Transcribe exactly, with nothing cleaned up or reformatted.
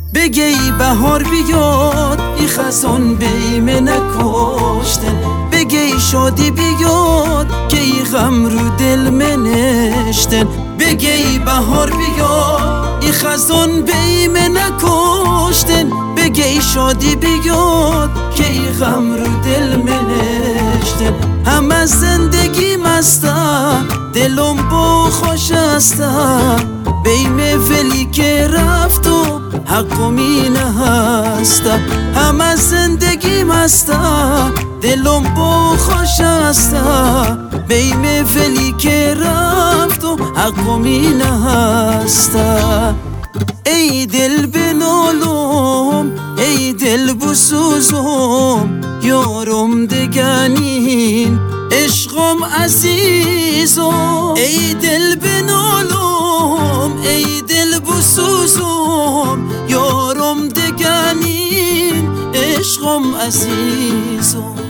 بگی بهار بیاد ای خزان بیمه نکشتن، بگی شادی بیاد که ای غم رو دل منشتن، بگی بهار بیاد ای خزان بیمه نکشتن، بگی شادی بیاد که ای غم رو دل منشتن. هم از زندگی مسته دلم با خوش استه، بیمه ولی که رفت و حق مینه هسته. هم از زندگی مسته دلم با خوش استه، بیمه ولی که رفت و حق مینه هسته. ای دل بنالم ای دل بسوزم، یارم دگنین عشقم عزیزم. ای دل بنالم ای دل بسوزم، یارم دگنین عشقم عزیزم.